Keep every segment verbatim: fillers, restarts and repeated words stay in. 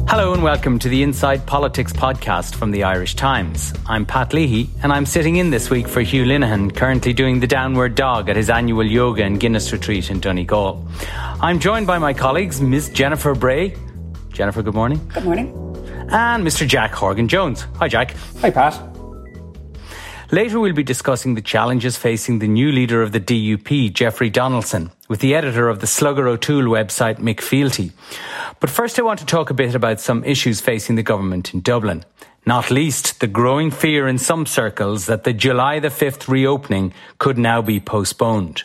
Hello and welcome to the Inside Politics podcast from the Irish Times. I'm Pat Leahy and I'm sitting in this week for Hugh Linehan, currently doing the downward dog at his annual yoga and Guinness retreat in Donegal. I'm joined by my colleagues, Miss Jennifer Bray. Jennifer, good morning. Good morning. And Mister Jack Horgan-Jones. Hi, Jack. Hi, Pat. Later we'll be discussing the challenges facing the new leader of the D U P, Jeffrey Donaldson, with the editor of the Slugger O'Toole website, Mick Fealty. But first I want to talk a bit about some issues facing the government in Dublin. Not least the growing fear in some circles that the July the fifth reopening could now be postponed.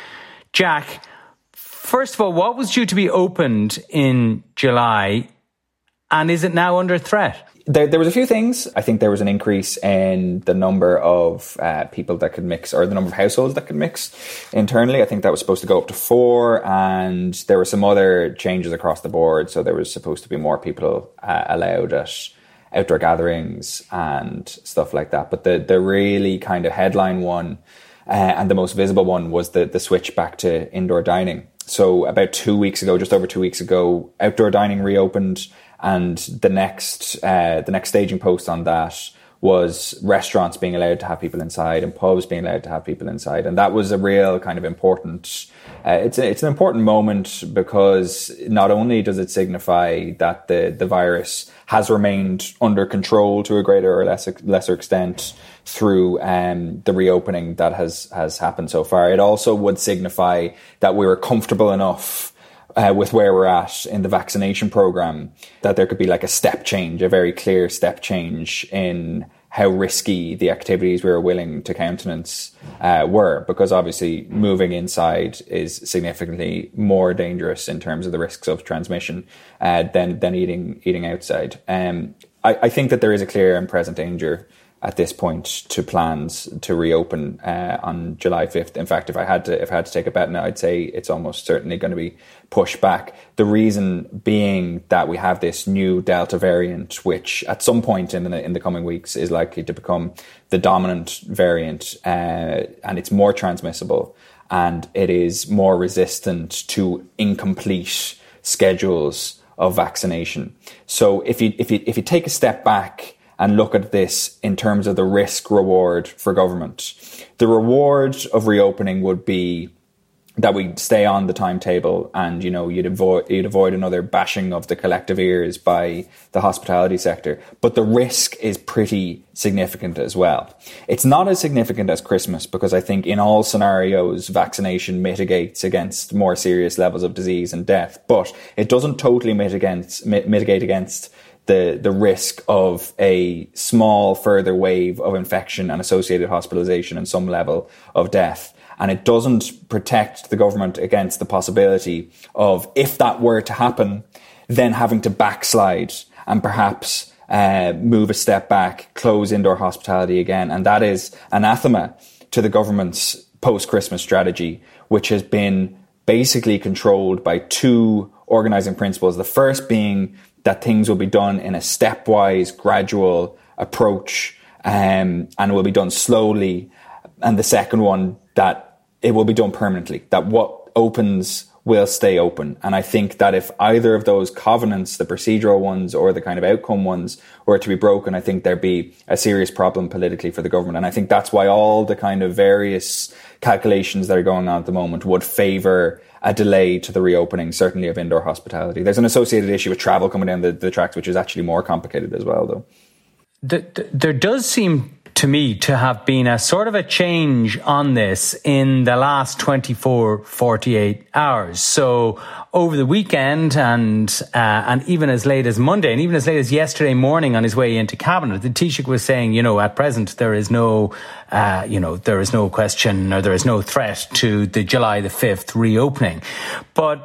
Jack, first of all, what was due to be opened in July, and is it now under threat? There, there was a few things. I think there was an increase in the number of uh, people that could mix, or the number of households that could mix internally. I think that was supposed to go up to four, and there were some other changes across the board. So there was supposed to be more people uh, allowed at outdoor gatherings and stuff like that. But the, the really kind of headline one uh, and the most visible one was the, the switch back to indoor dining. So about two weeks ago, just over two weeks ago, outdoor dining reopened. And the next uh, the next staging post on that was restaurants being allowed to have people inside and pubs being allowed to have people inside. And that was a real kind of important, uh, it's, a, it's an important moment because not only does it signify that the, the virus has remained under control to a greater or lesser, lesser extent through um, the reopening that has, has happened so far, it also would signify that we were comfortable enough Uh, with where we're at in the vaccination program, that there could be like a step change, a very clear step change in how risky the activities we were willing to countenance uh, were, because obviously moving inside is significantly more dangerous in terms of the risks of transmission uh, than than eating eating outside. Um, I, I think that there is a clear and present danger at this point to plans to reopen uh, on July fifth. In fact, if I had to, if I had to take a bet now, I'd say it's almost certainly going to be pushed back. The reason being that we have this new Delta variant, which at some point in the in the coming weeks is likely to become the dominant variant, uh, and it's more transmissible and it is more resistant to incomplete schedules of vaccination. So if you if you if you take a step back and look at this in terms of the risk reward for government, the reward of reopening would be that we stay on the timetable, and you know you'd avoid you'd avoid another bashing of the collective ears by the hospitality sector. But the risk is pretty significant as well. It's not as significant as Christmas, because I think in all scenarios vaccination mitigates against more serious levels of disease and death, but it doesn't totally mitigate mitigate against the the risk of a small further wave of infection and associated hospitalization and some level of death. And it doesn't protect the government against the possibility of, if that were to happen, then having to backslide and perhaps uh, move a step back, close indoor hospitality again. And that is anathema to the government's post-Christmas strategy, which has been basically controlled by two organizing principles. The first being that things will be done in a stepwise, gradual approach, um, and will be done slowly. And the second one, that it will be done permanently, that what opens will stay open. And I think that if either of those covenants, the procedural ones or the kind of outcome ones, were to be broken, I think there'd be a serious problem politically for the government. And I think that's why all the kind of various calculations that are going on at the moment would favour a delay to the reopening, certainly of indoor hospitality. There's an associated issue with travel coming down the, the tracks, which is actually more complicated as well, though. The, the, there does seem to me to have been a sort of a change on this in the last twenty-four, forty-eight hours. So over the weekend and uh, and even as late as Monday and even as late as yesterday morning on his way into Cabinet, the Taoiseach was saying, you know, at present there is no, uh, you know, there is no question or there is no threat to the July the fifth reopening. But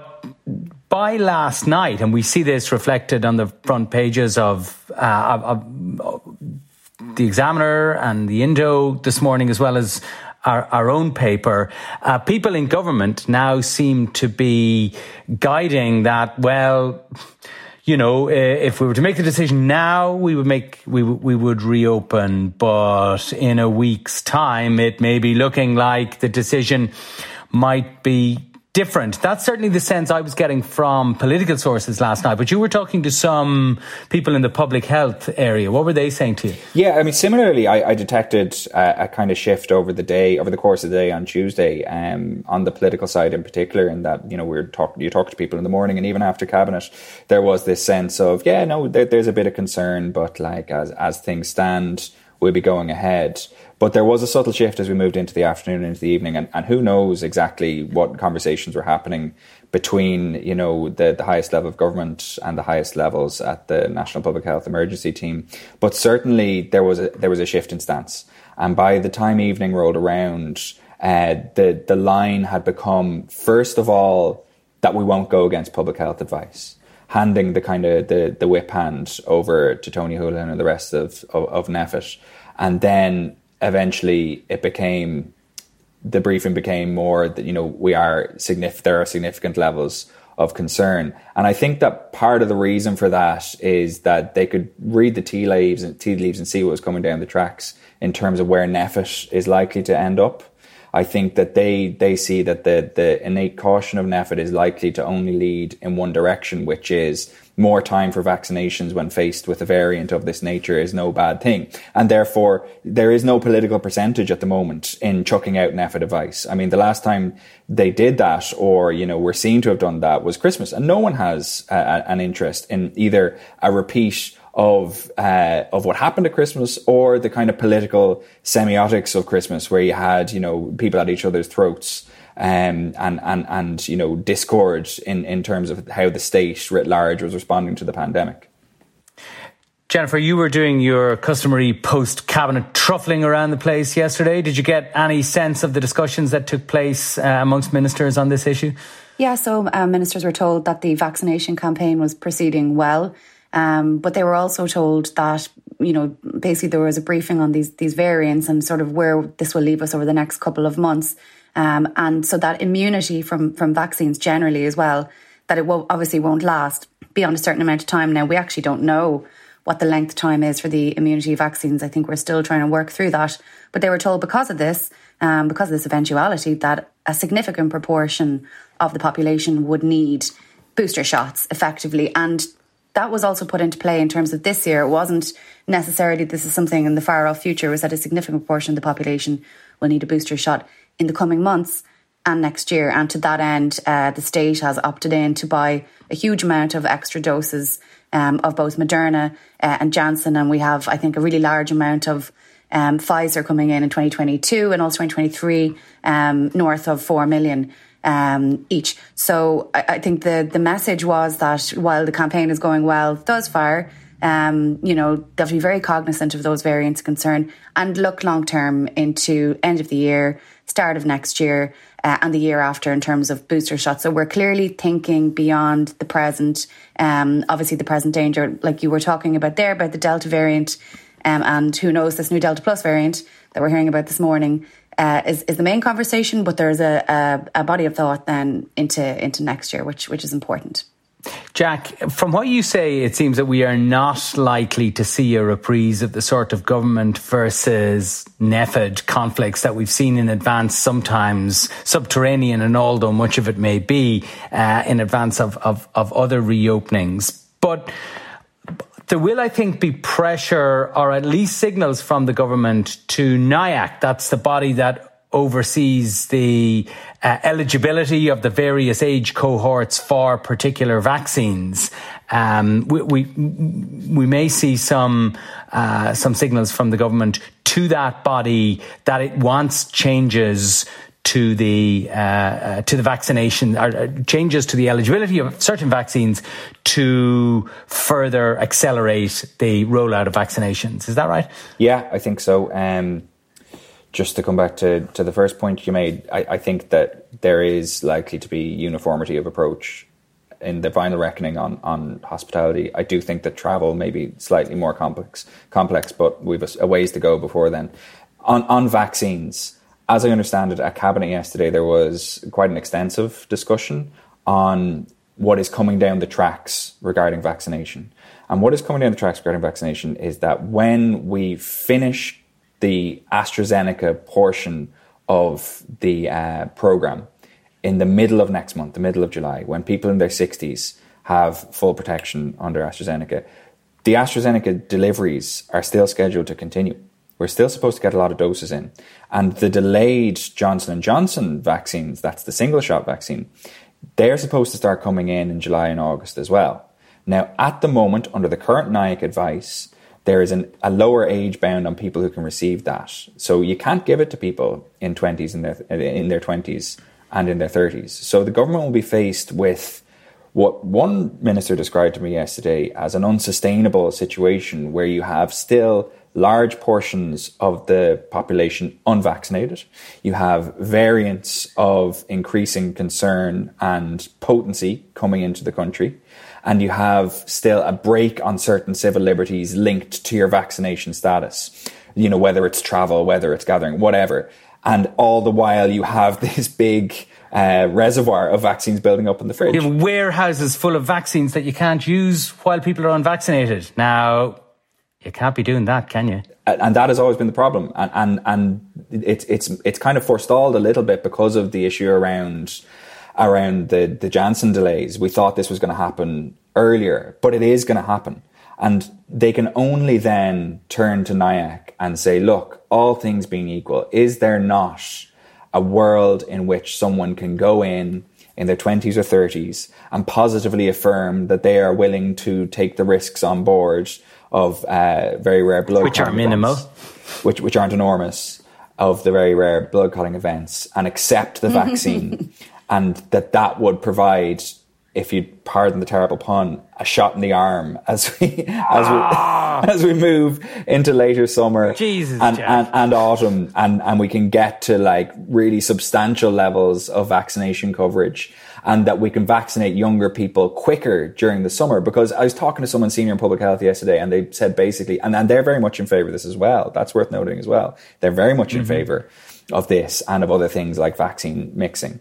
by last night, and we see this reflected on the front pages of, uh, of, of the Examiner and the Indo this morning, as well as our, our own paper, uh, people in government now seem to be guiding that, well, you know, if we were to make the decision now, we would make, we, we would reopen, but in a week's time, it may be looking like the decision might be different. That's certainly the sense I was getting from political sources last night. But you were talking to some people in the public health area. What were they saying to you? Yeah, I mean, similarly, I, I detected a, a kind of shift over the day, over the course of the day on Tuesday, um, on the political side in particular, in that, you know, we were talking, you talk to people in the morning, and even after Cabinet, there was this sense of, yeah, no, there, there's a bit of concern, but like as as things stand, we'll be going ahead. But there was a subtle shift as we moved into the afternoon, into the evening, and, and who knows exactly what conversations were happening between, you know, the, the highest level of government and the highest levels at the National Public Health Emergency Team. But certainly there was a, there was a shift in stance. And by the time evening rolled around, uh, the, the line had become, first of all, that we won't go against public health advice, handing the kind of the, the whip hand over to Tony Holohan and the rest of, of, of N E F I T. And then eventually it became, the briefing became more that, you know, we are significant, there are significant levels of concern. And I think that part of the reason for that is that they could read the tea leaves and tea leaves and see what was coming down the tracks in terms of where N E F I T is likely to end up. I think that they they see that the, the innate caution of N E F I T is likely to only lead in one direction, which is more time for vaccinations when faced with a variant of this nature is no bad thing. And therefore, there is no political percentage at the moment in chucking out N E F I T advice. I mean, the last time they did that, or, you know, were seen to have done that, was Christmas. And no one has uh, an interest in either a repeat of uh, of what happened at Christmas, or the kind of political semiotics of Christmas, where you had, you know, people at each other's throats, um, and and and you know, discord in in terms of how the state writ large was responding to the pandemic. Jennifer, you were doing your customary post-cabinet truffling around the place yesterday. Did you get any sense of the discussions that took place uh, amongst ministers on this issue? Yeah, so um, ministers were told that the vaccination campaign was proceeding well. Um, but they were also told that, you know, basically there was a briefing on these these variants and sort of where this will leave us over the next couple of months. Um, and so that immunity from, from vaccines generally as well, that it will, obviously won't last beyond a certain amount of time. Now, we actually don't know what the length of time is for the immunity vaccines. I think we're still trying to work through that. But they were told because of this, um, because of this eventuality, that a significant proportion of the population would need booster shots effectively. And that was also put into play in terms of this year. It wasn't necessarily this is something in the far off future. It was that a significant portion of the population will need a booster shot in the coming months and next year. And to that end, uh, the state has opted in to buy a huge amount of extra doses um, of both Moderna uh, and Janssen. And we have, I think, a really large amount of um, Pfizer coming in in twenty twenty-two and also twenty twenty-three, um, north of four million. Um, each. So I, I think the, the message was that while the campaign is going well thus far, um, you know, they have to be very cognizant of those variants of concern and look long term into end of the year, start of next year, uh, and the year after in terms of booster shots. So we're clearly thinking beyond the present. Um, obviously, the present danger, like you were talking about there, about the Delta variant, um, and who knows, this new Delta Plus variant that we're hearing about this morning. Uh, is, is the main conversation, but there's a, a, a body of thought then into into next year, which which is important. Jack, from what you say, it seems that we are not likely to see a reprise of the sort of government versus N E F I T conflicts that we've seen in advance, sometimes subterranean and all, though much of it may be, uh, in advance of, of, of other reopenings. But there will, I think, be pressure or at least signals from the government to NIAC. That's the body that oversees the uh, eligibility of the various age cohorts for particular vaccines. Um, we, we we may see some uh, some signals from the government to that body that it wants changes to the uh, uh, to the vaccination, or uh, changes to the eligibility of certain vaccines to further accelerate the rollout of vaccinations. Is that right? Yeah, I think so. Um, just to come back to, to the first point you made, I, I think that there is likely to be uniformity of approach in the final reckoning on, on hospitality. I do think that travel may be slightly more complex, complex, but we've a, a ways to go before then. On, on vaccines, as I understand it, at Cabinet yesterday, there was quite an extensive discussion on what is coming down the tracks regarding vaccination. And what is coming down the tracks regarding vaccination is that when we finish the AstraZeneca portion of the uh, programme, in the middle of next month, the middle of July, when people in their sixties have full protection under AstraZeneca, the AstraZeneca deliveries are still scheduled to continue. We're still supposed to get a lot of doses in. And the delayed Johnson and Johnson vaccines, that's the single-shot vaccine, they're supposed to start coming in in July and August as well. Now, at the moment, under the current N I A C advice, there is an, a lower age bound on people who can receive that. So you can't give it to people in twenties in their in their twenties and in their thirties. So the government will be faced with what one minister described to me yesterday as an unsustainable situation where you have still large portions of the population unvaccinated. You have variants of increasing concern and potency coming into the country. And you have still a break on certain civil liberties linked to your vaccination status. You know, whether it's travel, whether it's gathering, whatever. And all the while you have this big uh, reservoir of vaccines building up in the fridge. You have warehouses full of vaccines that you can't use while people are unvaccinated. Now, you can't be doing that, can you? And that has always been the problem. And and, and it's it's it's kind of forestalled a little bit because of the issue around around the, the Janssen delays. We thought this was going to happen earlier, but it is going to happen. And they can only then turn to N I A C and say, look, all things being equal, is there not a world in which someone can go in in their twenties or thirties and positively affirm that they are willing to take the risks on board of uh, very rare blood which are minimal, events, which which aren't enormous, of the very rare blood clotting events, and accept the vaccine, and that that would provide, if you pardon the terrible pun, a shot in the arm as we as ah. we as we move into later summer Jesus, and, and and autumn, and and we can get to like really substantial levels of vaccination coverage. And that we can vaccinate younger people quicker during the summer. Because I was talking to someone senior in public health yesterday, and they said basically, and, and they're very much in favour of this as well. That's worth noting as well. They're very much mm-hmm. in favour of this and of other things like vaccine mixing.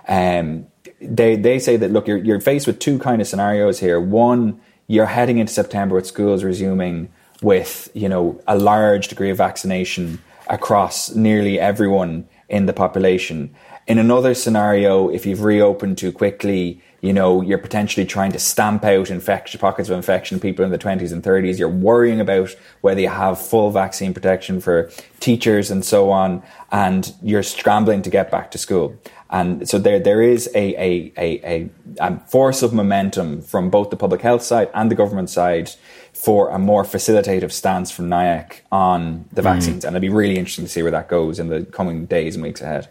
Um, they they say that, look, you're, you're faced with two kind of scenarios here. One, you're heading into September with schools resuming with, you know, a large degree of vaccination across nearly everyone in the population. In another scenario, if you've reopened too quickly, you know, you're potentially trying to stamp out infection, pockets of infection, people in the twenties and thirties. You're worrying about whether you have full vaccine protection for teachers and so on, and you're scrambling to get back to school. And so there, there is a, a, a, a force of momentum from both the public health side and the government side for a more facilitative stance from N I A C on the vaccines. Mm. And it'll be really interesting to see where that goes in the coming days and weeks ahead.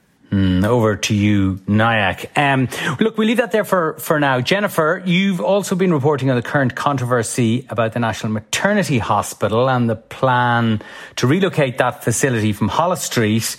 Mm, over to you, N I A C. Um, look, we'll leave that there for, for now. Jennifer, you've also been reporting on the current controversy about the National Maternity Hospital and the plan to relocate that facility from Holles Street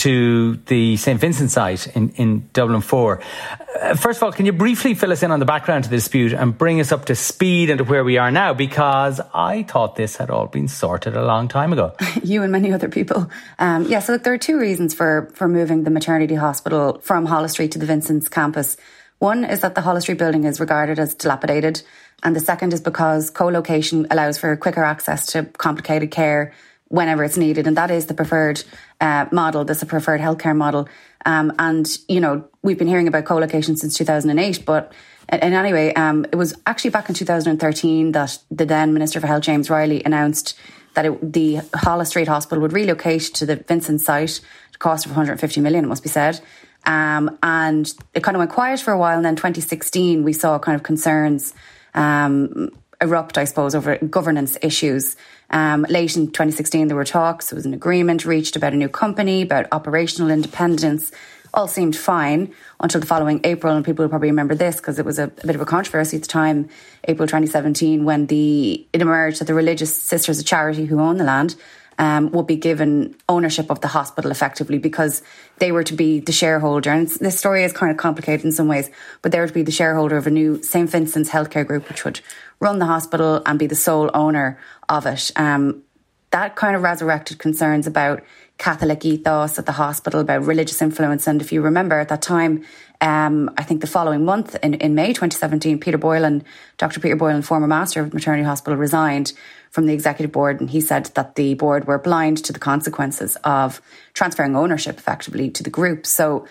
to the Saint Vincent site in, in Dublin four. Uh, first of all, can you briefly fill us in on the background to the dispute and bring us up to speed and to where we are now? Because I thought this had all been sorted a long time ago. You and many other people. Um, yeah, so look, there are two reasons for, for moving the maternity hospital from Holles Street to the Vincent's campus. One is that the Holles Street building is regarded as dilapidated, and the second is because co-location allows for quicker access to complicated care whenever it's needed, and that is the preferred uh, model. That's a preferred healthcare model. Um, and, you know, we've been hearing about co-location since two thousand eight, but and anyway, um, it was actually back in two thousand thirteen that the then Minister for Health, James Riley, announced that it, the Holles Street Hospital would relocate to the Vincent site at a cost of one hundred fifty million, it must be said. Um, and it kind of went quiet for a while, and then twenty sixteen we saw kind of concerns um, erupt, I suppose, over governance issues. Um, late in twenty sixteen, there were talks. There was an agreement reached about a new company, about operational independence. All seemed fine until the following April, and people will probably remember this because it was a, a bit of a controversy at the time, April twenty seventeen, when the it emerged that the Religious Sisters of Charity, who own the land, um, would be given ownership of the hospital effectively because they were to be the shareholder. And this story is kind of complicated in some ways, but they were to be the shareholder of a new Saint Vincent's healthcare group, which would run the hospital and be the sole owner of it. Um, that kind of resurrected concerns about Catholic ethos at the hospital, about religious influence. And if you remember at that time, um, I think the following month, in, in May twenty seventeen, Peter Boylan, Doctor Peter Boylan, former master of the maternity hospital, resigned from the executive board. And he said that the board were blind to the consequences of transferring ownership effectively to the group. So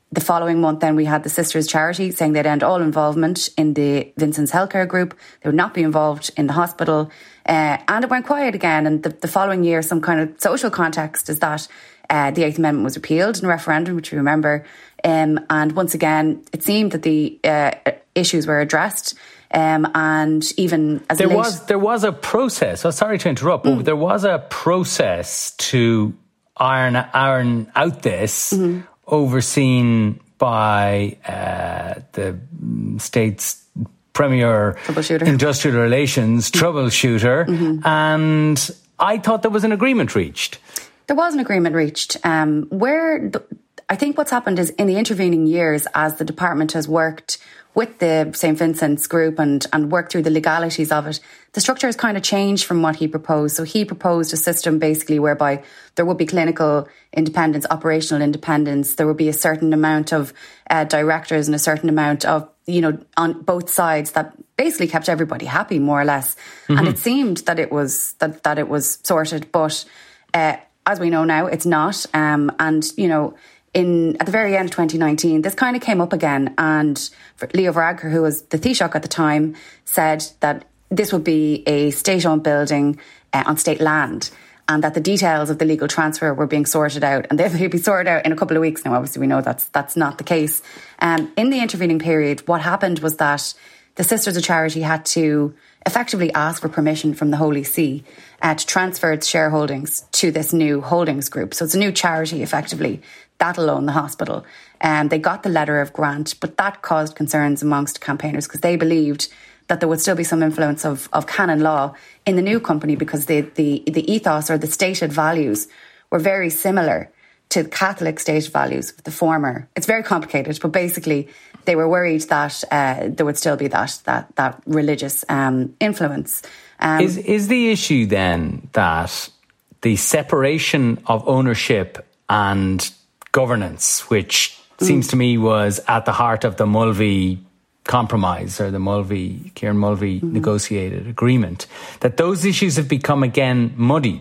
the following month, then we had the Sisters Charity saying they'd end all involvement in the Vincent's Healthcare Group. They would not be involved in the hospital. Uh, and it went quiet again. And the, the following year, some kind of social context is that uh, the Eighth Amendment was repealed in a referendum, which we remember. Um, and once again, it seemed that the uh, issues were addressed. Um, and even as there late- was there was a process. Oh, sorry to interrupt, mm. but there was a process to iron iron out this. Mm-hmm. Overseen by uh, the state's premier industrial relations troubleshooter, mm-hmm. and I thought there was an agreement reached. There was an agreement reached. Um, where the, I think what's happened is in the intervening years, as the department has worked with the Saint Vincent's group and, and worked through the legalities of it, the structure has kind of changed from what he proposed. So he proposed a system basically whereby there would be clinical independence, operational independence. There would be a certain amount of uh, directors and a certain amount of, you know, on both sides that basically kept everybody happy, more or less. Mm-hmm. And it seemed that it was that, that it was sorted. But uh, as we know now, it's not. Um, and, you know, In at the very end of twenty nineteen, this kind of came up again, and Leo Varadkar, who was the Taoiseach at the time, said that this would be a state-owned building uh, on state land, and that the details of the legal transfer were being sorted out, and they'd be sorted out in a couple of weeks. Now, obviously, we know that's that's not the case. Um, in the intervening period, what happened was that the Sisters of Charity had to effectively ask for permission from the Holy See uh, to transfer its shareholdings to this new holdings group. So it's a new charity, effectively. That'll own the hospital. And um, they got the letter of grant, but that caused concerns amongst campaigners because they believed that there would still be some influence of, of canon law in the new company because the, the, the ethos or the stated values were very similar to Catholic stated values of the former. It's very complicated, but basically they were worried that uh, there would still be that that, that religious um, influence. Um, is, is the issue then that the separation of ownership and governance, which mm. seems to me was at the heart of the Mulvey compromise or the Mulvey, Kieran Mulvey mm. negotiated agreement, that those issues have become again muddied,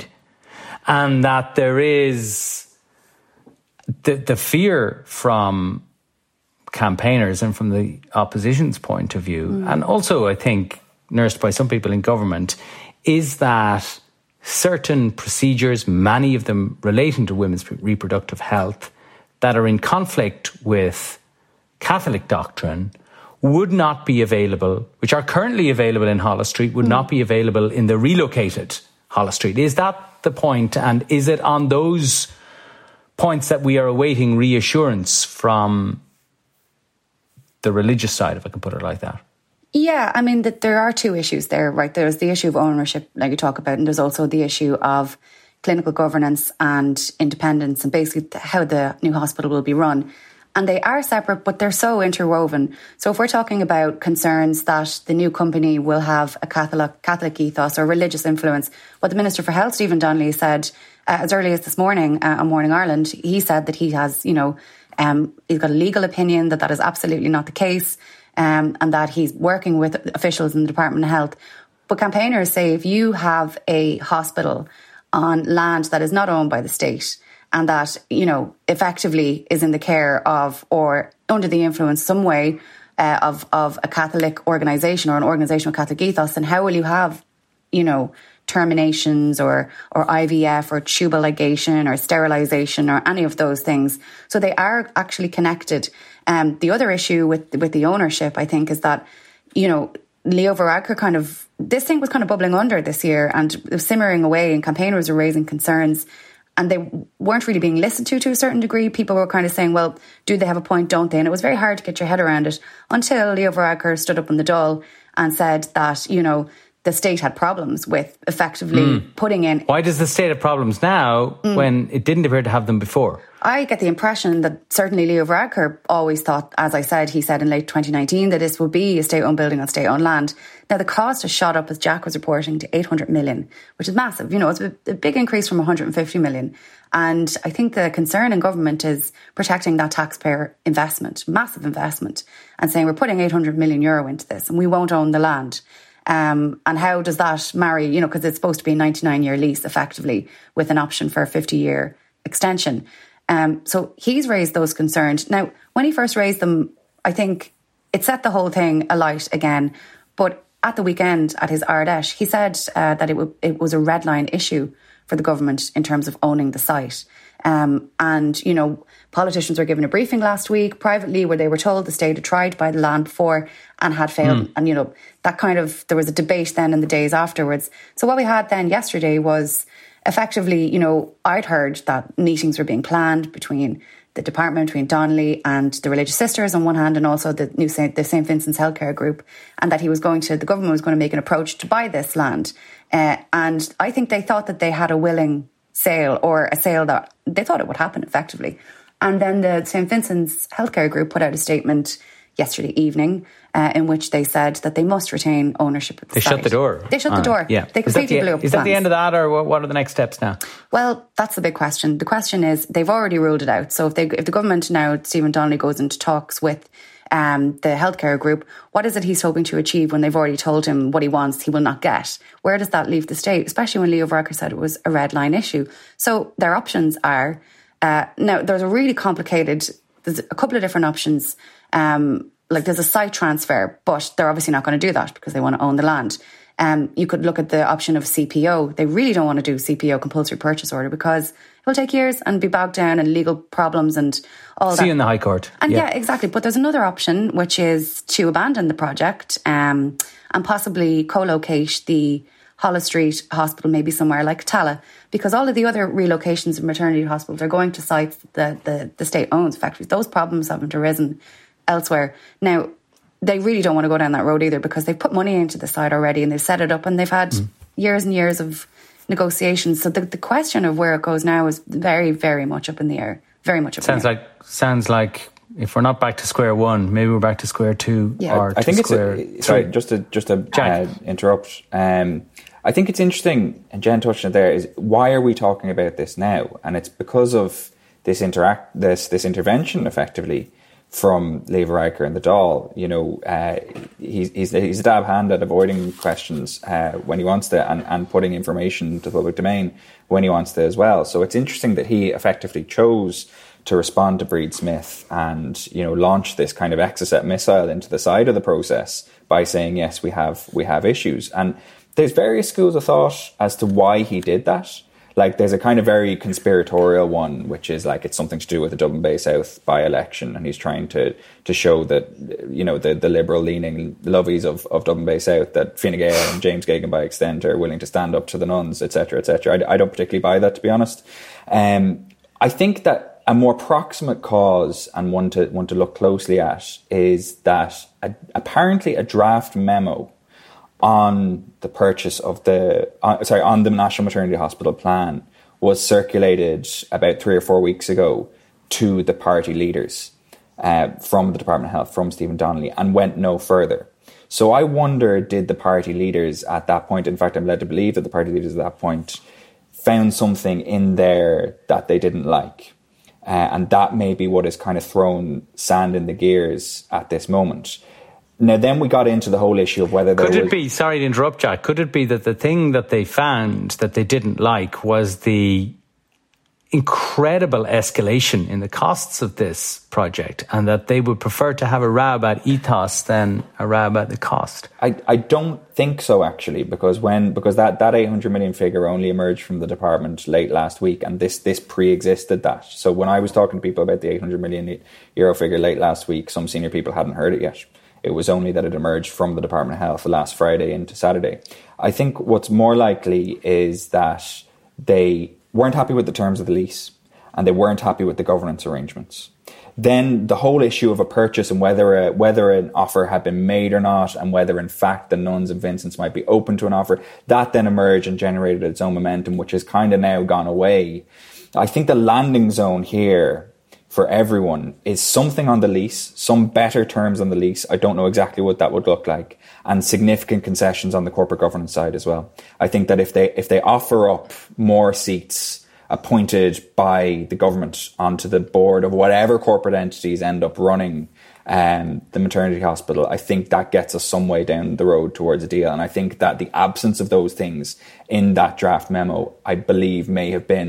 and that there is the, the fear from campaigners and from the opposition's point of view, mm. and also I think nursed by some people in government, is that certain procedures, many of them relating to women's reproductive health, that are in conflict with Catholic doctrine would not be available, which are currently available in Holles Street, would mm. not be available in the relocated Holles Street. Is that the point? And is it on those points that we are awaiting reassurance from the religious side, if I can put it like that? Yeah, I mean, that there are two issues there, right? There's the issue of ownership, like you talk about, and there's also the issue of clinical governance and independence and basically how the new hospital will be run. And they are separate, but they're so interwoven. So if we're talking about concerns that the new company will have a Catholic Catholic ethos or religious influence, what the Minister for Health, Stephen Donnelly, said uh, as early as this morning uh, on Morning Ireland, he said that he has, you know, um, he's got a legal opinion that that is absolutely not the case, um, and that he's working with officials in the Department of Health. But campaigners say if you have a hospital on land that is not owned by the state and that, you know, effectively is in the care of or under the influence some way uh, of, of a Catholic organisation or an organisation with Catholic ethos, then how will you have, you know, terminations or or I V F or tubal ligation or sterilisation or any of those things? So they are actually connected. Um, the other issue with with the ownership, I think, is that, you know, Leo Varadkar kind of, this thing was kind of bubbling under this year and it was simmering away, and campaigners were raising concerns and they weren't really being listened to to a certain degree. People were kind of saying, well, do they have a point, don't they? And it was very hard to get your head around it until Leo Varadkar stood up on the Dáil and said that, you know, the state had problems with effectively mm. putting in... Why does the state have problems now mm. when it didn't appear to have them before? I get the impression that certainly Leo Varadkar always thought, as I said, he said in late twenty nineteen, that this would be a state-owned building on state-owned land. Now, the cost has shot up, as Jack was reporting, to eight hundred million, which is massive. You know, it's a, a big increase from one hundred fifty million. And I think the concern in government is protecting that taxpayer investment, massive investment, and saying we're putting eight hundred million euro into this and we won't own the land. Um, and how does that marry, you know, because it's supposed to be a ninety-nine year lease effectively with an option for a fifty year extension. Um, so he's raised those concerns. Now, when he first raised them, I think it set the whole thing alight again. But at the weekend, at his Ardèche, he said uh, that it, w- it was a red line issue for the government in terms of owning the site. Um, and, you know, politicians were given a briefing last week privately where they were told the state had tried to buy the land before and had failed. Mm. And, you know, that kind of, there was a debate then in the days afterwards. So what we had then yesterday was effectively, you know, I'd heard that meetings were being planned between the department, between Donnelly and the Religious Sisters on one hand, and also the new Saint, the Saint Vincent's Healthcare Group, and that he was going to, the government was going to make an approach to buy this land. Uh, and I think they thought that they had a willing sale, or a sale that they thought it would happen effectively. And then the Saint Vincent's Healthcare Group put out a statement yesterday evening uh, in which they said that they must retain ownership of the they site. They shut the door. They shut All the door. Right. Yeah. They completely is that the, blew up Is the that the end of that, or what, what are the next steps now? Well, that's the big question. The question is, they've already ruled it out. So if they, if the government now, Stephen Donnelly goes into talks with um, the healthcare group, what is it he's hoping to achieve when they've already told him what he wants he will not get? Where does that leave the state? Especially when Leo Varadkar said it was a red line issue. So their options are, uh, now there's a really complicated, there's a couple of different options. Um, like there's a site transfer, but they're obviously not going to do that because they want to own the land. Um, you could look at the option of C P O. They really don't want to do C P O, compulsory purchase order, because it will take years and be bogged down in legal problems and all See that. you in the High Court. And yeah. yeah, exactly. But there's another option, which is to abandon the project um, and possibly co-locate the Holles Street Hospital, maybe somewhere like Tallaght, because all of the other relocations of maternity hospitals are going to sites that the, the, the state owns, factories. Those problems haven't arisen elsewhere. Now, they really don't want to go down that road either, because they've put money into the site already and they've set it up and they've had mm. years and years of negotiations. So the, the question of where it goes now is very, very much up in the air. Very much up sounds in the air. like Sounds like if we're not back to square one, maybe we're back to square two. Yeah. Or I think it's square a, sorry, just to just to uh, interrupt. Um, I think it's interesting, and Jen touched on it there, is why are we talking about this now? And it's because of this interact, this this intervention, effectively, from Leo Varadkar and the Dáil. You know, uh, he's he's he's a dab hand at avoiding questions uh, when he wants to, and, and putting information into the public domain when he wants to as well. So it's interesting that he effectively chose to respond to Breed Smith and, you know, launch this kind of Exocet missile into the side of the process by saying, yes, we have we have issues. And there's various schools of thought as to why he did that. Like, there's a kind of very conspiratorial one, which is like it's something to do with the Dublin Bay South by-election, and he's trying to to show that, you know, the, the liberal-leaning lovies of, of Dublin Bay South, that Fine Gael and James Geoghegan by extent are willing to stand up to the nuns, et cetera, et cetera. I, I don't particularly buy that, to be honest. Um, I think that a more proximate cause, and one to one to look closely at, is that a, apparently a draft memo on the purchase of the uh, sorry on the National Maternity Hospital plan was circulated about three or four weeks ago to the party leaders uh, from the Department of Health, from Stephen Donnelly, and went no further. So I wonder, did the party leaders at that point, in fact I'm led to believe that the party leaders at that point found something in there that they didn't like. Uh, and that may be what has kind of thrown sand in the gears at this moment. Now, then we got into the whole issue of whether there Could it was... be, sorry to interrupt, Jack, could it be that the thing that they found that they didn't like was the incredible escalation in the costs of this project, and that they would prefer to have a row about ethos than a row about the cost? I, I don't think so, actually, because when because that, that eight hundred million figure only emerged from the department late last week, and this this pre-existed that. So when I was talking to people about the eight hundred million euro figure late last week, some senior people hadn't heard it yet. It was only that it emerged from the Department of Health last Friday into Saturday. I think what's more likely is that they weren't happy with the terms of the lease, and they weren't happy with the governance arrangements. Then the whole issue of a purchase and whether a, whether an offer had been made or not, and whether in fact the Nuns and Vincents might be open to an offer, that then emerged and generated its own momentum, which has kind of now gone away. I think the landing zone here for everyone is something on the lease, some better terms on the lease. I don't know exactly what that would look like, and significant concessions on the corporate governance side as well. I think that if they if they offer up more seats appointed by the government onto the board of whatever corporate entities end up running um, the maternity hospital, I think that gets us some way down the road towards a deal. And I think that the absence of those things in that draft memo, I believe, may have been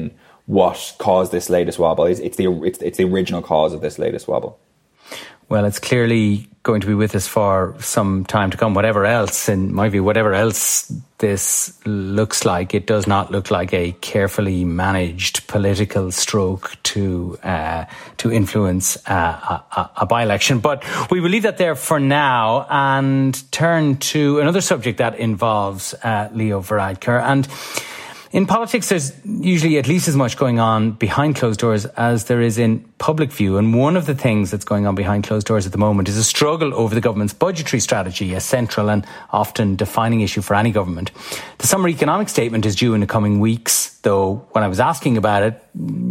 what caused this latest wobble. It's, it's the it's, it's the original cause of this latest wobble. Well, it's clearly going to be with us for some time to come. Whatever else, in my view, whatever else this looks like, it does not look like a carefully managed political stroke to uh, to influence uh, a, a by-election. But we will leave that there for now and turn to another subject that involves uh, Leo Varadkar. And in politics, there's usually at least as much going on behind closed doors as there is in public view. And one of the things that's going on behind closed doors at the moment is a struggle over the government's budgetary strategy, a central and often defining issue for any government. The summer economic statement is due in the coming weeks, though when I was asking about it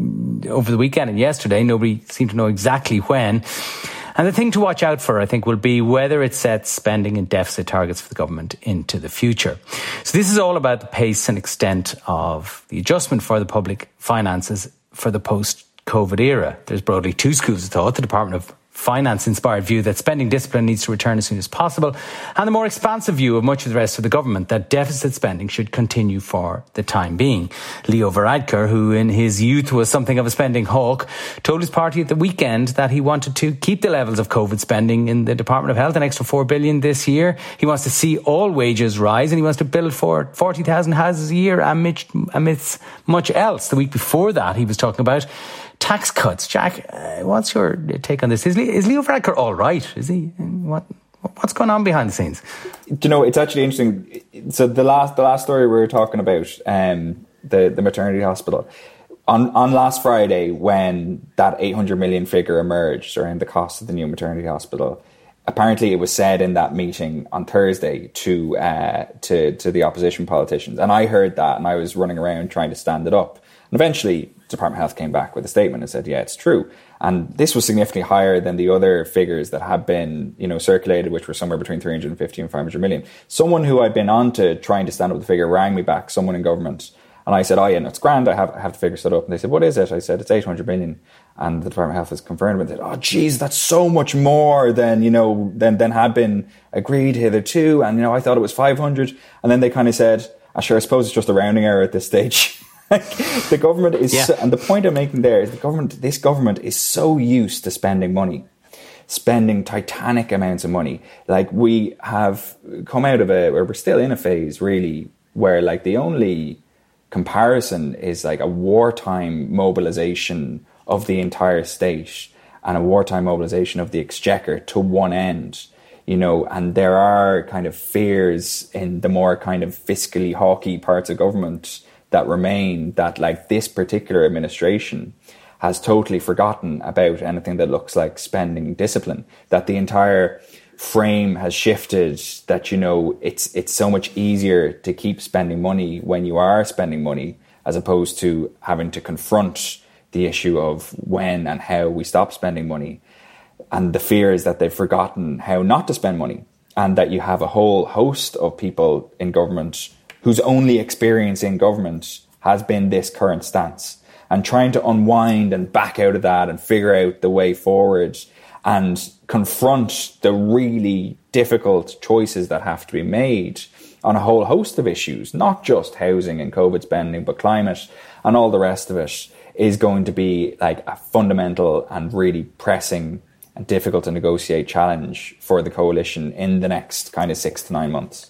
over the weekend and yesterday, nobody seemed to know exactly when. And the thing to watch out for, I think, will be whether it sets spending and deficit targets for the government into the future. So this is all about the pace and extent of the adjustment for the public finances for the post-COVID era. There's broadly two schools of thought: the Department of Finance-inspired view that spending discipline needs to return as soon as possible, and the more expansive view of much of the rest of the government that deficit spending should continue for the time being. Leo Varadkar, who in his youth was something of a spending hawk, told his party at the weekend that he wanted to keep the levels of COVID spending in the Department of Health, an extra four billion dollars this year. He wants to see all wages rise, and he wants to build for forty thousand houses a year amidst, amidst much else. The week before that, he was talking about tax cuts. Jack, uh, what's your take on this? Is, Le- is Leo Varadkar all right? Is he? What What's going on behind the scenes? Do you know, it's actually interesting. So the last the last story we were talking about, um, the the maternity hospital, on on last Friday when that eight hundred million figure emerged around the cost of the new maternity hospital, apparently it was said in that meeting on Thursday to uh, to to the opposition politicians, and I heard that, and I was running around trying to stand it up, and eventually Department of Health came back with a statement and said, yeah, it's true. And this was significantly higher than the other figures that had been, you know, circulated, which were somewhere between three hundred fifty and five hundred million. Someone who I'd been on to trying to stand up the figure rang me back, someone in government. And I said, oh, yeah, no, it's grand. I have, I have the figure set up. And they said, what is it? I said, it's eight hundred million. And the Department of Health has confirmed it. They said, oh, geez, that's so much more than, you know, than, than had been agreed hitherto. And, you know, I thought it was five hundred. And then they kind of said, oh, sure, I suppose it's just a rounding error at this stage. The government is, yeah. so, and the point I'm making there is the government, this government is so used to spending money, spending titanic amounts of money. Like, we have come out of a, or we're still in a phase really where like the only comparison is like a wartime mobilization of the entire state and a wartime mobilization of the exchequer to one end, you know, and there are kind of fears in the more kind of fiscally hawky parts of government that remain, that like this particular administration has totally forgotten about anything that looks like spending discipline, that the entire frame has shifted, that, you know, it's it's so much easier to keep spending money when you are spending money as opposed to having to confront the issue of when and how we stop spending money. And the fear is that they've forgotten how not to spend money, and that you have a whole host of people in government whose only experience in government has been this current stance, and trying to unwind and back out of that and figure out the way forward and confront the really difficult choices that have to be made on a whole host of issues, not just housing and COVID spending, but climate and all the rest of it, is going to be like a fundamental and really pressing and difficult to negotiate challenge for the coalition in the next kind of six to nine months.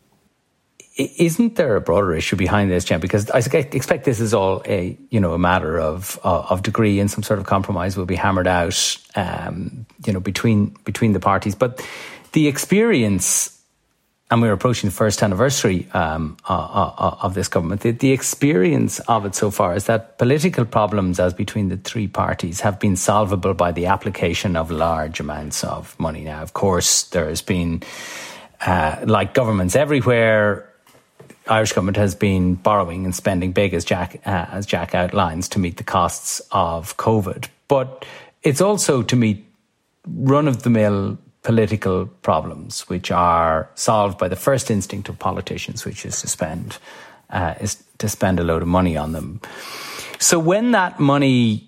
Isn't there a broader issue behind this, Jen? Because I expect this is all a, you know, a matter of uh, of degree, and some sort of compromise will be hammered out, um, you know, between between the parties. But the experience, and we're approaching the first anniversary um, uh, uh, of this government, the, the experience of it so far is that political problems as between the three parties have been solvable by the application of large amounts of money. Now, of course, there has been, uh, like governments everywhere, Irish government has been borrowing and spending big, as Jack uh, as Jack outlines, to meet the costs of COVID. But it's also to meet run-of-the-mill political problems, which are solved by the first instinct of politicians, which is to spend uh, is to spend a load of money on them. So when that money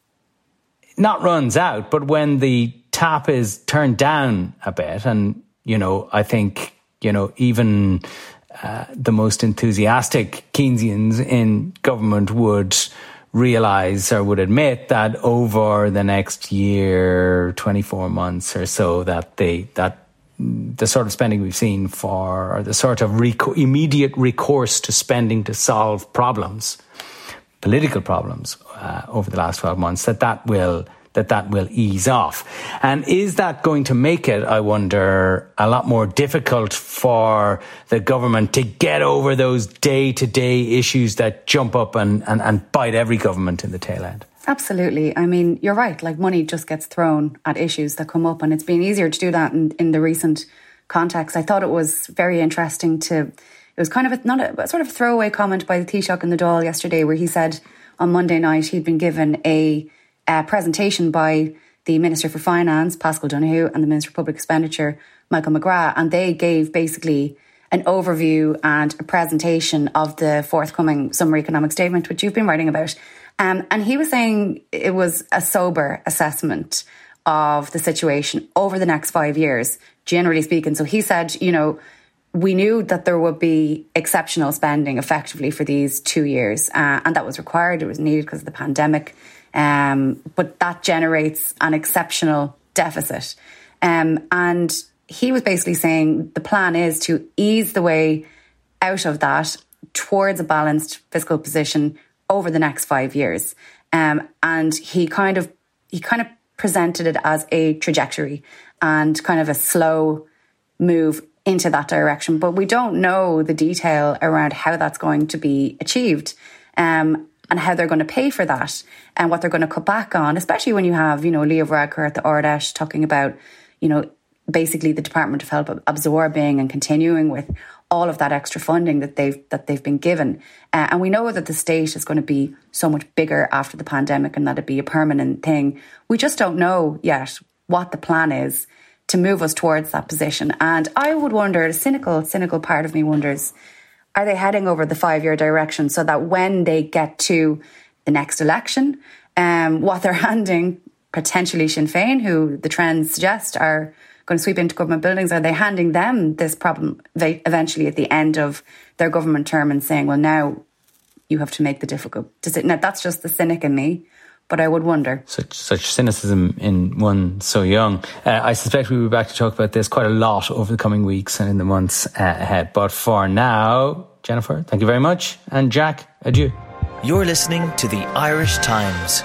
not runs out, but when the tap is turned down a bit, and you know, I think you know even. Uh, the most enthusiastic Keynesians in government would realise or would admit that over the next year, twenty-four months or so, that they that the sort of spending we've seen for, or the sort of reco- immediate recourse to spending to solve problems, political problems uh, over the last twelve months, that that will that that will ease off. And is that going to make it, I wonder, a lot more difficult for the government to get over those day-to-day issues that jump up and, and, and bite every government in the tail end? Absolutely. I mean, you're right. Like, money just gets thrown at issues that come up, and it's been easier to do that in, in the recent context. I thought it was very interesting to, it was kind of a, not a, a sort of throwaway comment by the Taoiseach in the Dáil yesterday, where he said on Monday night he'd been given a Uh, presentation by the Minister for Finance, Paschal Donohoe, and the Minister for Public Expenditure, Michael McGrath, and they gave basically an overview and a presentation of the forthcoming Summary Economic Statement, which you've been writing about. Um, and he was saying it was a sober assessment of the situation over the next five years, generally speaking. So he said, you know, we knew that there would be exceptional spending effectively for these two years, uh, and that was required. It was needed because of the pandemic. Um, but that generates an exceptional deficit. Um, and he was basically saying the plan is to ease the way out of that towards a balanced fiscal position over the next five years. Um, and he kind of he kind of presented it as a trajectory and kind of a slow move into that direction. But we don't know the detail around how that's going to be achieved. Um, and how they're going to pay for that and what they're going to cut back on, especially when you have, you know, Leo Varadkar at the R D A S talking about, you know, basically the Department of Health absorbing and continuing with all of that extra funding that they've that they've been given. Uh, and we know that the state is going to be so much bigger after the pandemic and that it'd be a permanent thing. We just don't know yet what the plan is to move us towards that position. And I would wonder, a cynical, cynical part of me wonders, are they heading over the five-year direction so that when they get to the next election, um, what they're handing potentially Sinn Féin, who the trends suggest are going to sweep into government buildings, are they handing them this problem eventually at the end of their government term and saying, well, now you have to make the difficult decision? Now, that's just the cynic in me, but I would wonder. Such such cynicism in one so young. Uh, I suspect we'll be back to talk about this quite a lot over the coming weeks and in the months uh, ahead. But for now, Jennifer, thank you very much. And Jack, adieu. You're listening to the Irish Times.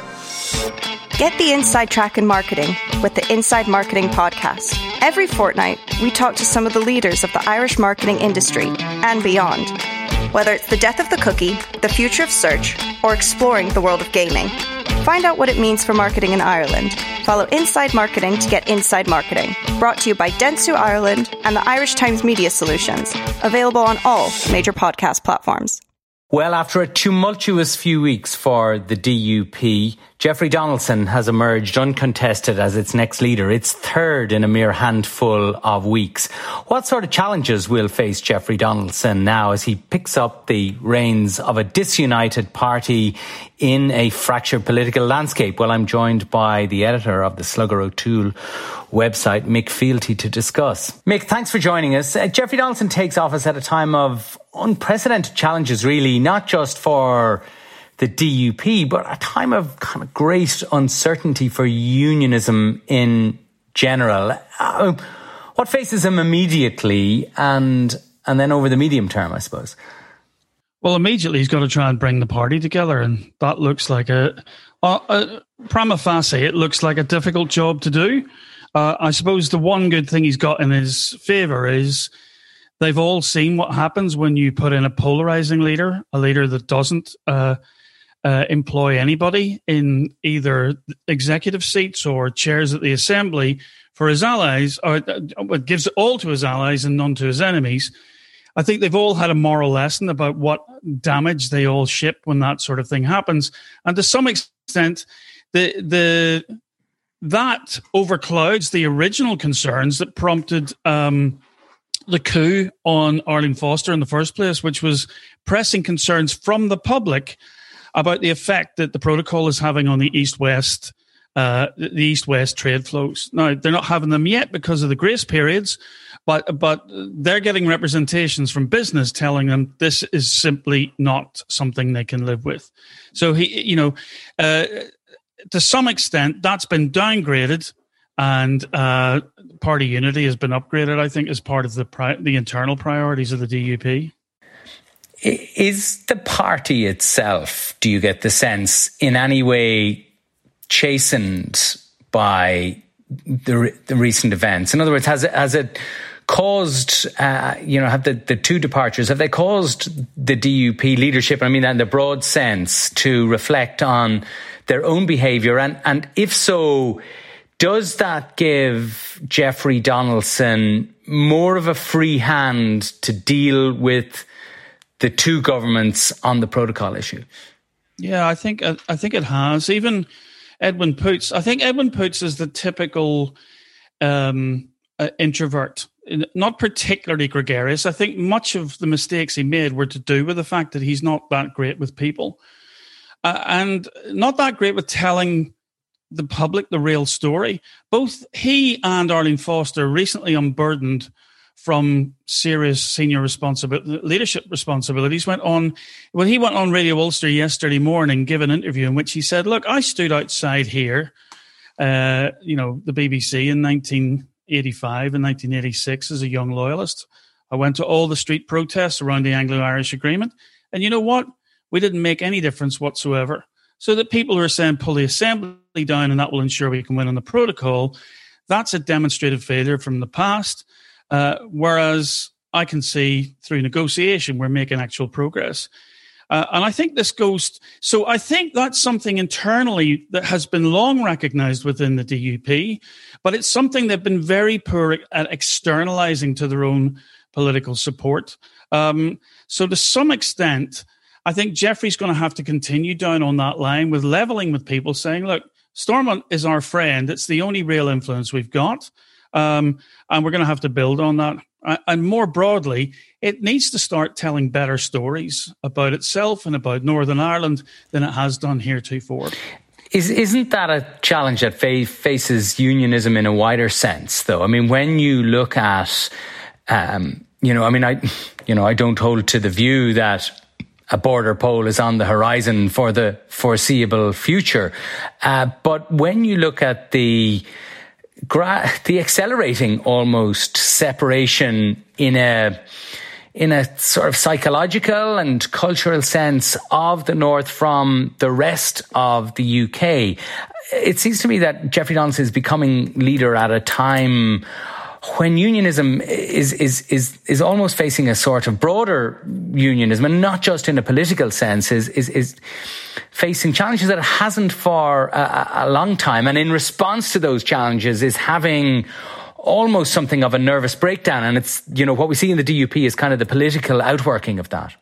Get the inside track in marketing with the Inside Marketing podcast. Every fortnight, we talk to some of the leaders of the Irish marketing industry and beyond. Whether it's the death of the cookie, the future of search, or exploring the world of gaming. Find out what it means for marketing in Ireland. Follow Inside Marketing to get Inside Marketing. Brought to you by Dentsu Ireland and the Irish Times Media Solutions. Available on all major podcast platforms. Well, after a tumultuous few weeks for the D U P, Jeffrey Donaldson has emerged uncontested as its next leader. It's third in a mere handful of weeks. What sort of challenges will face Jeffrey Donaldson now as he picks up the reins of a disunited party in a fractured political landscape? Well, I'm joined by the editor of the Slugger O'Toole website, Mick Fealty, to discuss. Mick, thanks for joining us. Uh, Jeffrey Donaldson takes office at a time of unprecedented challenges, really, not just for the D U P, but a time of kind of great uncertainty for unionism in general. Uh, what faces him immediately and and then over the medium term, I suppose? Well, immediately he's got to try and bring the party together, and that looks like a, a, a prima facie, it looks like a difficult job to do. Uh, I suppose the one good thing he's got in his favour is they've all seen what happens when you put in a polarising leader, a leader that doesn't uh, uh, employ anybody in either executive seats or chairs at the Assembly for his allies, or uh, gives it all to his allies and none to his enemies. I think they've all had a moral lesson about what damage they all ship when that sort of thing happens. And to some extent, the the that overclouds the original concerns that prompted um, the coup on Arlene Foster in the first place, which was pressing concerns from the public about the effect that the protocol is having on the East-West uh, the East-West trade flows. Now, they're not having them yet because of the grace periods, but but they're getting representations from business telling them this is simply not something they can live with. So, he, you know, uh, to some extent, that's been downgraded, and uh, party unity has been upgraded, I think, as part of the pri- the internal priorities of the D U P. Is the party itself, do you get the sense, in any way chastened by the, re- the recent events? In other words, has it, has it caused, uh, you know, have the, the two departures, have they caused the D U P leadership, I mean that in the broad sense, to reflect on their own behaviour? And, and if so, does that give Jeffrey Donaldson more of a free hand to deal with the two governments on the protocol issue? Yeah, I think I think it has. Even Edwin Poots, I think Edwin Poots is the typical um, uh, introvert, not particularly gregarious. I think much of the mistakes he made were to do with the fact that he's not that great with people, uh, and not that great with telling the public the real story. Both he and Arlene Foster recently unburdened from serious senior responsibility, leadership responsibilities. Went on, well, he went on Radio Ulster yesterday morning, gave an interview in which he said, look, I stood outside here, uh, you know, the B B C in nineteen eighty-five and nineteen eighty-six as a young loyalist. I went to all the street protests around the Anglo-Irish Agreement. And you know what? We didn't make any difference whatsoever. So that people who are saying pull the assembly down and that will ensure we can win on the protocol, that's a demonstrated failure from the past. Uh, whereas I can see through negotiation, we're making actual progress. Uh, and I think this goes, so I think that's something internally that has been long recognized within the D U P, but it's something they've been very poor at externalizing to their own political support. Um, so to some extent, I think Jeffrey's going to have to continue down on that line with leveling with people, saying, look, Stormont is our friend. It's the only real influence we've got. Um, and we're going to have to build on that. And more broadly, it needs to start telling better stories about itself and about Northern Ireland than it has done heretofore. Is, isn't that a challenge that fa- faces unionism in a wider sense, though? I mean, when you look at, um, you know, I mean, I, you know, I don't hold to the view that a border poll is on the horizon for the foreseeable future. Uh, but when you look at the gra- the accelerating almost separation in a in a sort of psychological and cultural sense of the North from the rest of the U K, it seems to me that Jeffrey Donaldson is becoming leader at a time when unionism is is is is almost facing a sort of broader unionism, and not just in a political sense, is is is facing challenges that it hasn't for a, a long time, and in response to those challenges is having almost something of a nervous breakdown. And it's, you know, what we see in the D U P is kind of the political outworking of that.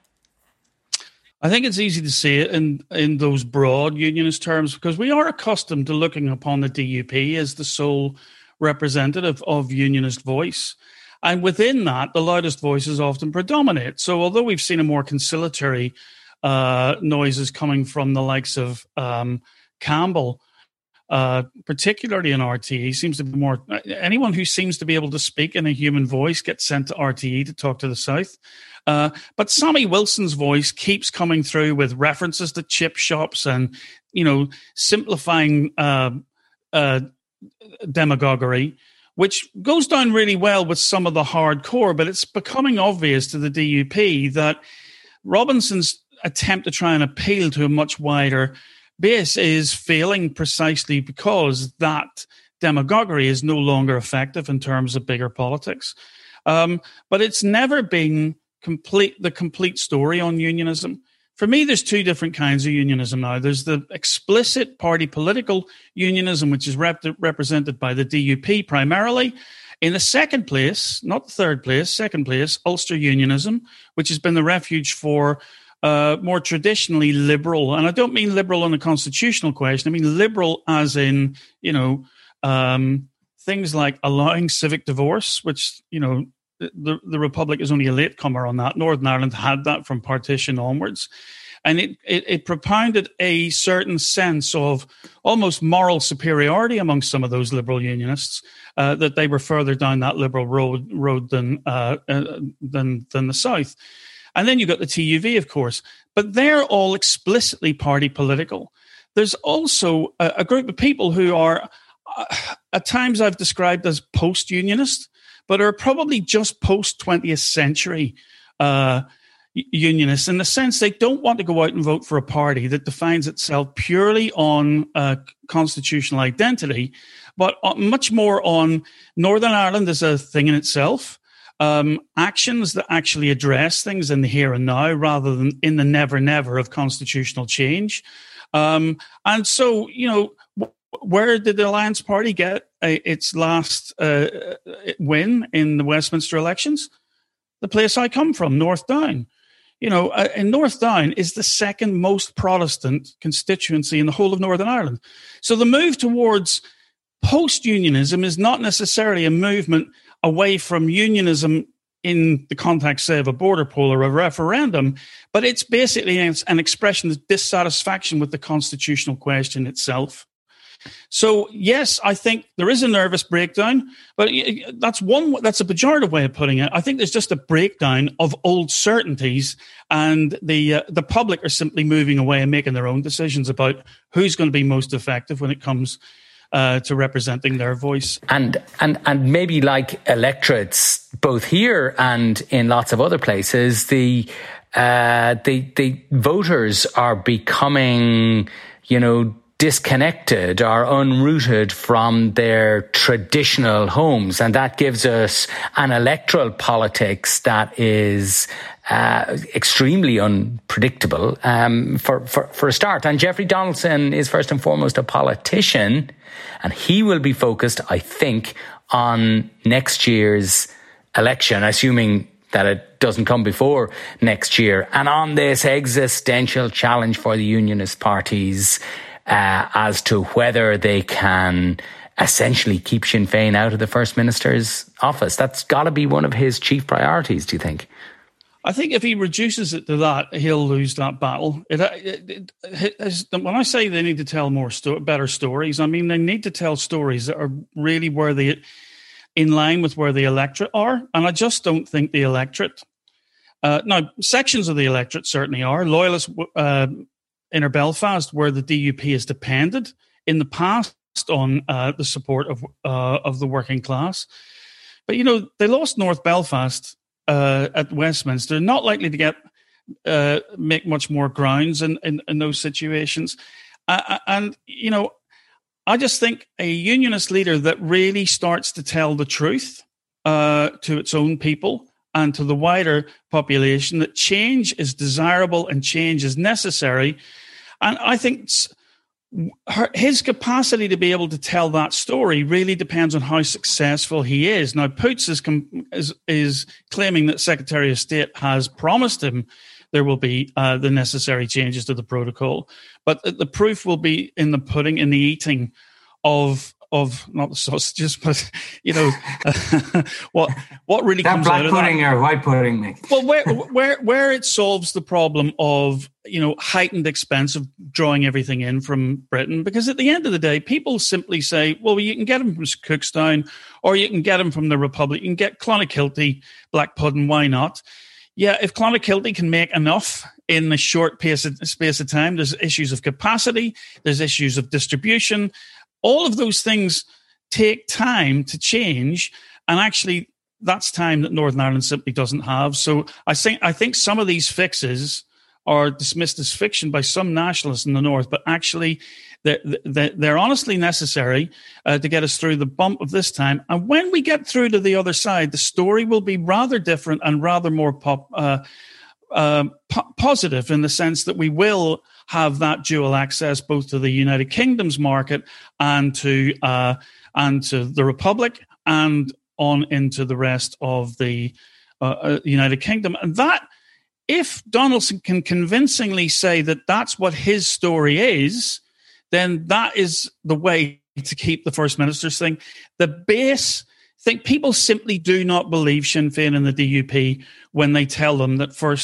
I think it's easy to see it in, in those broad unionist terms, because we are accustomed to looking upon the D U P as the sole representative of unionist voice. And within that, the loudest voices often predominate. So although we've seen a more conciliatory uh, noises coming from the likes of um, Campbell, uh, particularly in R T E, seems to be more, anyone who seems to be able to speak in a human voice gets sent to R T E to talk to the South. Uh, but Sammy Wilson's voice keeps coming through with references to chip shops and, you know, simplifying uh, uh, demagoguery, which goes down really well with some of the hardcore, but it's becoming obvious to the D U P that Robinson's attempt to try and appeal to a much wider base is failing precisely because that demagoguery is no longer effective in terms of bigger politics. Um, but it's never been complete the complete story on unionism. For me, there's two different kinds of unionism now. There's the explicit party political unionism, which is rep- represented by the D U P primarily. In the second place, not the third place, second place, Ulster unionism, which has been the refuge for uh, more traditionally liberal. And I don't mean liberal on the constitutional question. I mean liberal as in, you know, um, things like allowing civic divorce, which, you know, The, the Republic is only a latecomer on that. Northern Ireland had that from partition onwards. And it, it, it propounded a certain sense of almost moral superiority amongst some of those liberal unionists, uh, that they were further down that liberal road road than uh, uh, than than the South. And then you've got the T U V, of course, but they're all explicitly party political. There's also a, a group of people who are, uh, at times I've described as post-unionist, but are probably just post-twentieth century uh, unionists, in the sense they don't want to go out and vote for a party that defines itself purely on uh, constitutional identity, but much more on Northern Ireland as a thing in itself, um, actions that actually address things in the here and now rather than in the never, never of constitutional change. Um, and so, you know, w- where did the Alliance Party get a, its last uh, win in the Westminster elections? The place I come from, North Down. You know, uh, and North Down is the second most Protestant constituency in the whole of Northern Ireland. So the move towards post-unionism is not necessarily a movement away from unionism in the context, say, of a border poll or a referendum, but it's basically an expression of dissatisfaction with the constitutional question itself. So, yes, I think there is a nervous breakdown, but that's one, that's a pejorative way of putting it. I think there's just a breakdown of old certainties, and the uh, the public are simply moving away and making their own decisions about who's going to be most effective when it comes uh, to representing their voice. And, and, and maybe like electorates, both here and in lots of other places, the, uh, the, the voters are becoming, you know, disconnected or unrooted from their traditional homes. And that gives us an electoral politics that is uh, extremely unpredictable um, for, for, for a start. And Jeffrey Donaldson is first and foremost a politician, and he will be focused, I think, on next year's election, assuming that it doesn't come before next year, and on this existential challenge for the unionist parties Uh, as to whether they can essentially keep Sinn Féin out of the First Minister's office. That's got to be one of his chief priorities, do you think? I think if he reduces it to that, he'll lose that battle. It, it, it, it, when I say they need to tell more sto- better stories, I mean they need to tell stories that are really where they, in line with where the electorate are. And I just don't think the electorate, uh, now sections of the electorate certainly are. Loyalists, uh, Inner Belfast, where the D U P has depended in the past on uh, the support of uh, of the working class. But, you know, they lost North Belfast uh, at Westminster, not likely to get uh, make much more grounds in, in, in those situations. Uh, and, you know, I just think a unionist leader that really starts to tell the truth uh, to its own people and to the wider population, that change is desirable and change is necessary. And I think her, his capacity to be able to tell that story really depends on how successful he is. Now, Poots is, is, is claiming that Secretary of State has promised him there will be uh, the necessary changes to the protocol, but the proof will be in the pudding, in the eating of of not the sausages, but you know uh, what what really that comes black out of pudding that. Or white pudding, Nick. Well, where where where it solves the problem of you know heightened expense of drawing everything in from Britain, because at the end of the day, people simply say, well, you can get them from Cookstown, or you can get them from the Republic. You can get Clonakilty black pudding. Why not? Yeah, if Clonakilty can make enough in a short pace of, space of time, there's issues of capacity, there's issues of distribution. All of those things take time to change, and actually that's time that Northern Ireland simply doesn't have. So I think I think some of these fixes are dismissed as fiction by some nationalists in the North, but actually they're, they're honestly necessary uh, to get us through the bump of this time. And when we get through to the other side, the story will be rather different and rather more pop, uh, uh, po- positive in the sense that we will have that dual access both to the United Kingdom's market and to uh, and to the Republic and on into the rest of the uh, United Kingdom. And that, if Donaldson can convincingly say that that's what his story is, then that is the way to keep the First Minister's thing. The base thing, people simply do not believe Sinn Féin and the D U P when they tell them that first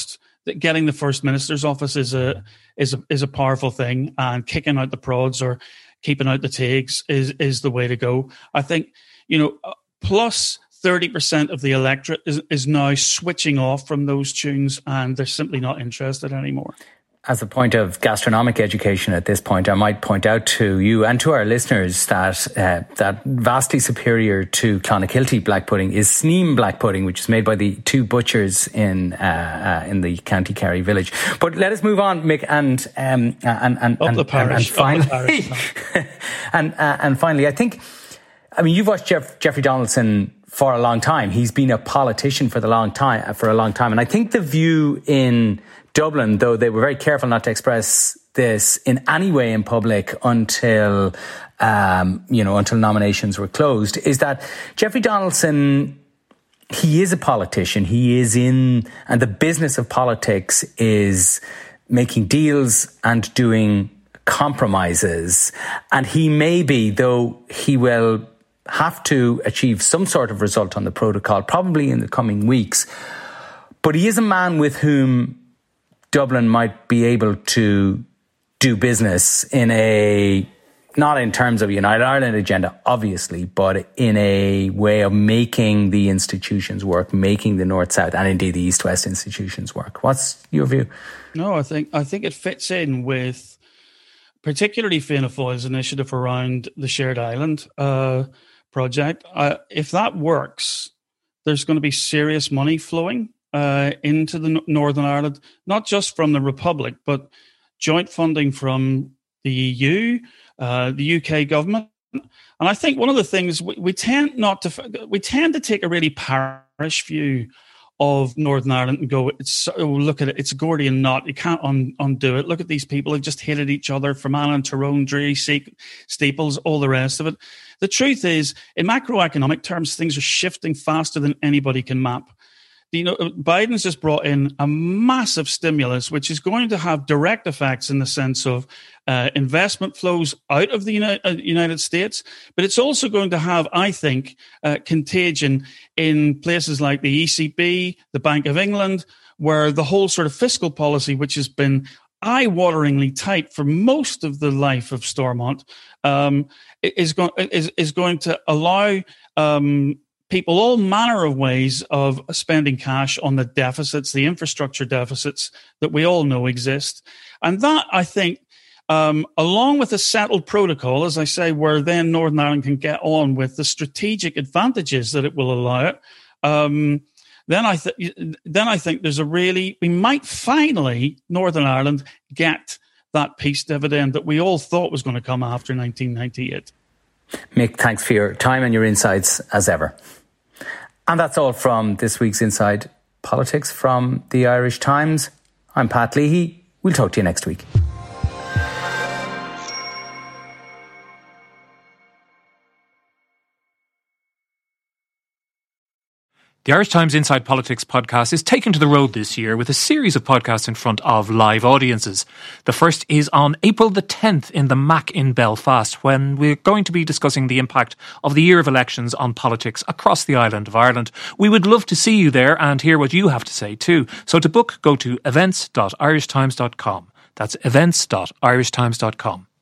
that getting the First Minister's office is a is a, is a powerful thing, and kicking out the prods or keeping out the takes is is the way to go. I think, you know, plus thirty percent of the electorate is, is now switching off from those tunes, and they're simply not interested anymore. As a point of gastronomic education at this point, I might point out to you and to our listeners that uh, that vastly superior to Clonakilty black pudding is Sneem black pudding, which is made by the two butchers in uh, uh, in the County Kerry village. But let us move on, Mick, and um, and and Up and, the parish, and, and finally, parish. and uh, and finally, I think, I mean, you've watched Jeff, Jeffrey Donaldson for a long time. He's been a politician for the long time for a long time, and I think the view in Dublin, though they were very careful not to express this in any way in public until, um, you know, until nominations were closed, is that Jeffrey Donaldson, he is a politician. He is in, and the business of politics is making deals and doing compromises. And he may be, though he will have to achieve some sort of result on the protocol, probably in the coming weeks, but he is a man with whom Dublin might be able to do business in a, not in terms of a United Ireland agenda, obviously, but in a way of making the institutions work, making the North-South and indeed the East-West institutions work. What's your view? No, I think I think it fits in with particularly Fianna Fáil's initiative around the Shared Island uh, project. Uh, if that works, there's going to be serious money flowing Uh, into the Northern Ireland, not just from the Republic, but joint funding from the E U, uh, the U K government. And I think one of the things we, we tend not to, we tend to take a really parish view of Northern Ireland and go, it's, oh, look at it, it's a Gordian knot, you can't un, undo it. Look at these people who've just hated each other, Fermanagh, Tyrone, Dree, Steeples, all the rest of it. The truth is, in macroeconomic terms, things are shifting faster than anybody can map. You know, Biden's just brought in a massive stimulus, which is going to have direct effects in the sense of uh, investment flows out of the United, uh, United States. But it's also going to have, I think, uh, contagion in places like the E C B, the Bank of England, where the whole sort of fiscal policy, which has been eye-wateringly tight for most of the life of Stormont, um, is, go- is, is going to allow Um, people all manner of ways of spending cash on the deficits, the infrastructure deficits that we all know exist. And that, I think, um, along with a settled protocol, as I say, where then Northern Ireland can get on with the strategic advantages that it will allow it, um, then I, th- then I think there's a really, we might finally, Northern Ireland, get that peace dividend that we all thought was going to come after nineteen ninety-eight. Mick, thanks for your time and your insights as ever. And that's all from this week's Inside Politics from the Irish Times. I'm Pat Leahy. We'll talk to you next week. The Irish Times Inside Politics podcast is taken to the road this year with a series of podcasts in front of live audiences. The first is on April the tenth in the Mac in Belfast, when we're going to be discussing the impact of the year of elections on politics across the island of Ireland. We would love to see you there and hear what you have to say too. So to book, go to events dot irish times dot com. That's events dot irish times dot com.